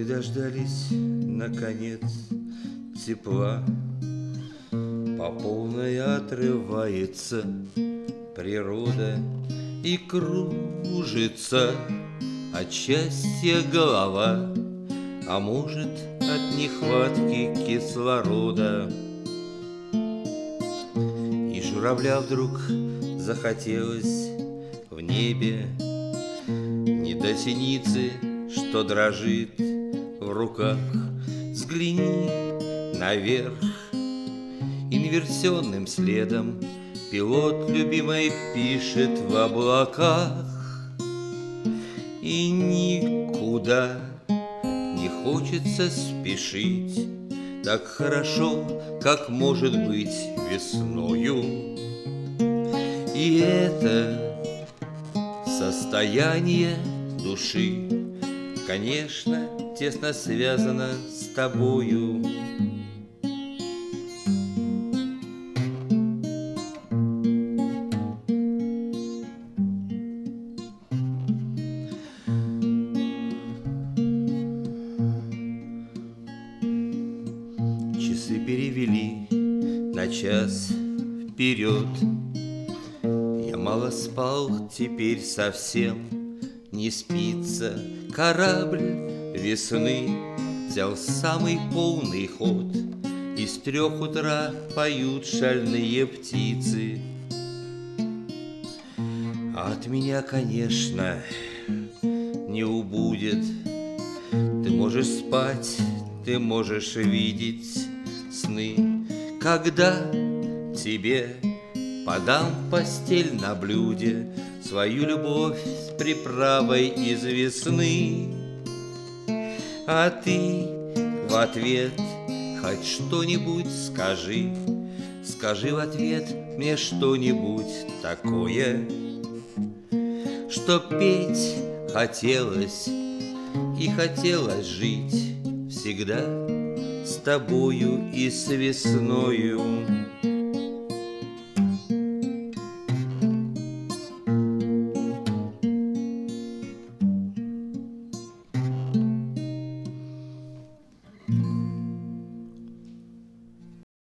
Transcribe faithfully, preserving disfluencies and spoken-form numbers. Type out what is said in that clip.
дождались, наконец, тепла, по полной отрывается природа и кружится от счастья голова, а может, от нехватки кислорода. И журавля вдруг захотелось в небе не до синицы, что дрожит в руках. Взгляни наверх, инверсионным следом пилот любимый пишет в облаках. И никуда не хочется спешить, так хорошо, как может быть весною. И это состояние души, конечно, тесно связано с тобою. Часы перевели на час вперед. Я мало спал, теперь совсем не спится. Корабль весны взял самый полный ход, и с трех утра поют шальные птицы. А от меня, конечно, не убудет. Ты можешь спать, ты можешь видеть сны, когда тебе подам постель на блюде, свою любовь с приправой из весны. А ты в ответ хоть что-нибудь скажи, скажи в ответ мне что-нибудь такое, что петь хотелось и хотелось жить всегда с тобою и с весною.